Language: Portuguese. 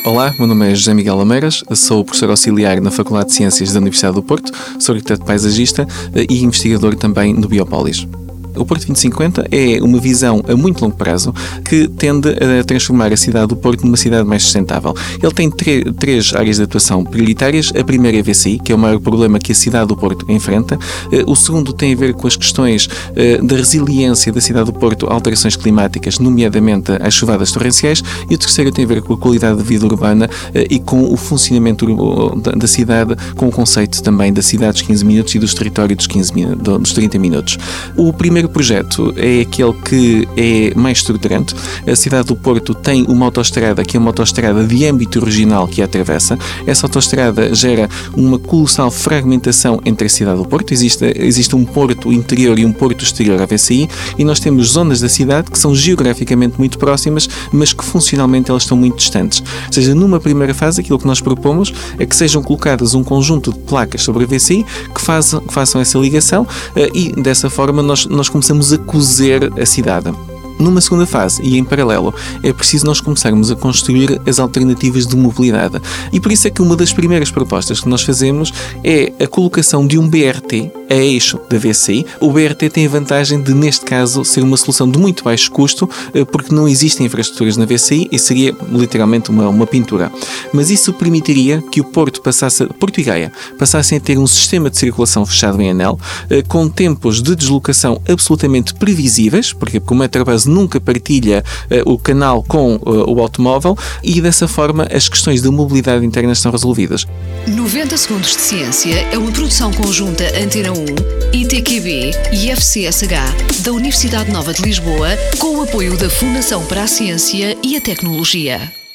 Olá, meu nome é José Miguel Ameiras, sou professor auxiliar na Faculdade de Ciências da Universidade do Porto, sou arquiteto paisagista e investigador também no Biopolis. O Porto 2050 é uma visão a muito longo prazo que tende a transformar a cidade do Porto numa cidade mais sustentável. Ele tem três áreas de atuação prioritárias. A primeira é a VCI, que é o maior problema que a cidade do Porto enfrenta. O segundo tem a ver com as questões da resiliência da cidade do Porto a alterações climáticas, nomeadamente às chuvadas torrenciais. E o terceiro tem a ver com a qualidade de vida urbana e com o funcionamento da cidade, com o conceito também da cidade dos 15 minutos e dos territórios dos 30 minutos. O primeiro projeto é aquele que é mais estruturante. A cidade do Porto tem uma autoestrada que é uma autoestrada de âmbito regional que a atravessa. Essa autoestrada gera uma colossal fragmentação entre a cidade do Porto. Existe um porto interior e um porto exterior à VCI e nós temos zonas da cidade que são geograficamente muito próximas, mas que funcionalmente elas estão muito distantes. Ou seja, numa primeira fase, aquilo que nós propomos é que sejam colocadas um conjunto de placas sobre a VCI que façam essa ligação e dessa forma nós começamos a cozer a cidade. Numa segunda fase, e em paralelo, é preciso nós começarmos a construir as alternativas de mobilidade. E por isso é que uma das primeiras propostas que nós fazemos é a colocação de um BRT a eixo da VCI. O BRT tem a vantagem de, neste caso, ser uma solução de muito baixo custo, porque não existem infraestruturas na VCI e seria literalmente uma pintura. Mas isso permitiria que o Porto e Gaia passassem a ter um sistema de circulação fechado em anel, com tempos de deslocação absolutamente previsíveis, porque o Metrobus nunca partilha o canal com o automóvel e dessa forma as questões da mobilidade interna estão resolvidas. 90 Segundos de Ciência é uma produção conjunta Antena 1, ITQB e FCSH da Universidade Nova de Lisboa, com o apoio da Fundação para a Ciência e a Tecnologia.